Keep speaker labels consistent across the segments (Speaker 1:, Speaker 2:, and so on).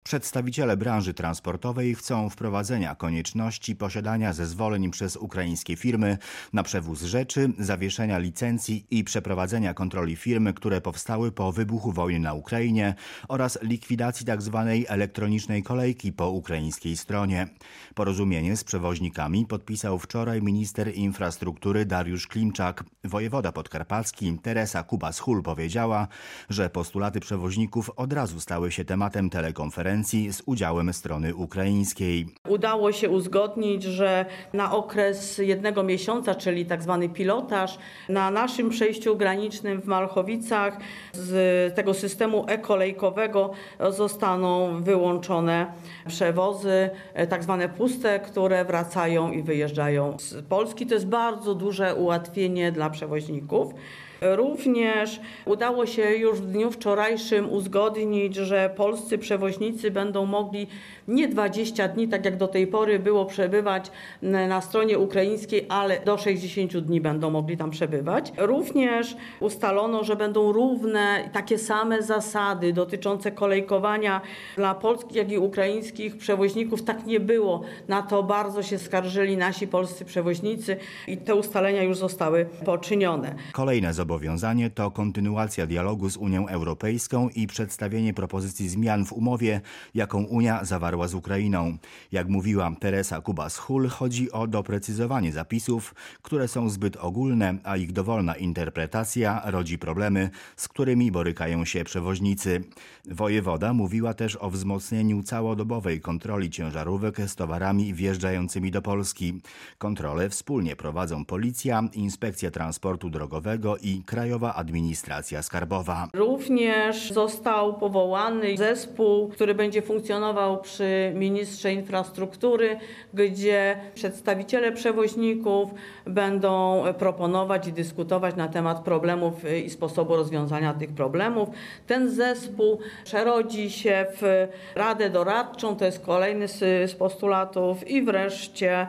Speaker 1: Przedstawiciele branży transportowej chcą wprowadzenia konieczności posiadania zezwoleń przez ukraińskie firmy na przewóz rzeczy, zawieszenia licencji i przeprowadzenia kontroli firm, które powstały po wybuchu wojny na Ukrainie oraz likwidacji tzw. elektronicznej kolejki po ukraińskiej stronie. Porozumienie z przewoźnikami podpisał wczoraj minister infrastruktury Dariusz Klimczak. Wojewoda podkarpacki Teresa Kubas-Hul powiedziała, że postulaty przewoźników od razu stały się tematem telekonferencji z udziałem strony ukraińskiej.
Speaker 2: Udało się uzgodnić, że na okres 1 miesiąca, czyli tak zwany pilotaż, na naszym przejściu granicznym w Malchowicach z tego systemu e-kolejkowego zostaną wyłączone przewozy, tak zwane puste, które wracają i wyjeżdżają z Polski. To jest bardzo duże ułatwienie dla przewoźników. Również udało się już w dniu wczorajszym uzgodnić, że polscy przewoźnicy będą mogli nie 20 dni, tak jak do tej pory było, przebywać na stronie ukraińskiej, ale do 60 dni będą mogli tam przebywać. Również ustalono, że będą równe, takie same zasady dotyczące kolejkowania dla polskich, jak i ukraińskich przewoźników. Tak nie było. Na to bardzo się skarżyli nasi polscy przewoźnicy i te ustalenia już zostały poczynione.
Speaker 1: Kolejne zobowiązanie to kontynuacja dialogu z Unią Europejską i przedstawienie propozycji zmian w umowie, jaką Unia zawarła z Ukrainą. Jak mówiła Teresa Kubas-Hul, chodzi o doprecyzowanie zapisów, które są zbyt ogólne, a ich dowolna interpretacja rodzi problemy, z którymi borykają się przewoźnicy. Wojewoda mówiła też o wzmocnieniu całodobowej kontroli ciężarówek z towarami wjeżdżającymi do Polski. Kontrole wspólnie prowadzą Policja, Inspekcja Transportu Drogowego i Krajowa Administracja Skarbowa.
Speaker 2: Również został powołany zespół, który będzie funkcjonował przy ministrze infrastruktury, gdzie przedstawiciele przewoźników będą proponować i dyskutować na temat problemów i sposobu rozwiązania tych problemów. Ten zespół przerodzi się w Radę Doradczą, to jest kolejny z postulatów i wreszcie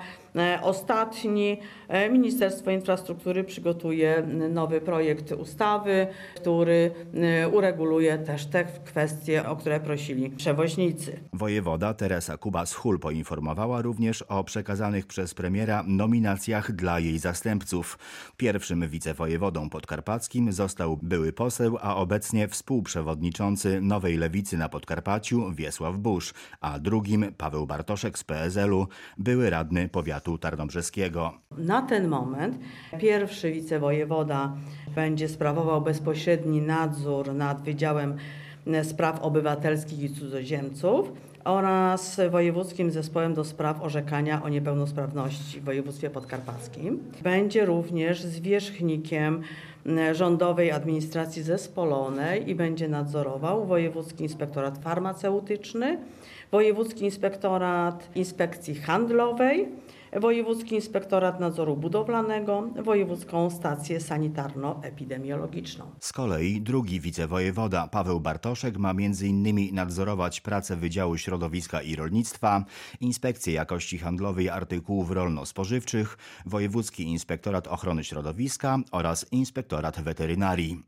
Speaker 2: ostatni, Ministerstwo Infrastruktury przygotuje nowy projekt ustawy, który ureguluje też te kwestie, o które prosili przewoźnicy.
Speaker 1: Wojewoda Teresa Kubas-Hul poinformowała również o przekazanych przez premiera nominacjach dla jej zastępców. Pierwszym wicewojewodą podkarpackim został były poseł, a obecnie współprzewodniczący Nowej Lewicy na Podkarpaciu Wiesław Busz, a drugim Paweł Bartoszek z PSL-u, były radny powiatu tarnobrzeskiego.
Speaker 2: Na ten moment pierwszy wicewojewoda będzie sprawował bezpośredni nadzór nad Wydziałem Spraw Obywatelskich i Cudzoziemców oraz Wojewódzkim Zespołem do Spraw Orzekania o Niepełnosprawności w województwie podkarpackim. Będzie również zwierzchnikiem Rządowej Administracji Zespolonej i będzie nadzorował Wojewódzki Inspektorat Farmaceutyczny, Wojewódzki Inspektorat Inspekcji Handlowej, Wojewódzki Inspektorat Nadzoru Budowlanego, Wojewódzką Stację Sanitarno-Epidemiologiczną.
Speaker 1: Z kolei drugi wicewojewoda Paweł Bartoszek ma m.in. nadzorować pracę Wydziału Środowiska i Rolnictwa, Inspekcję Jakości Handlowej Artykułów Rolno-Spożywczych, Wojewódzki Inspektorat Ochrony Środowiska oraz Inspektorat Weterynarii.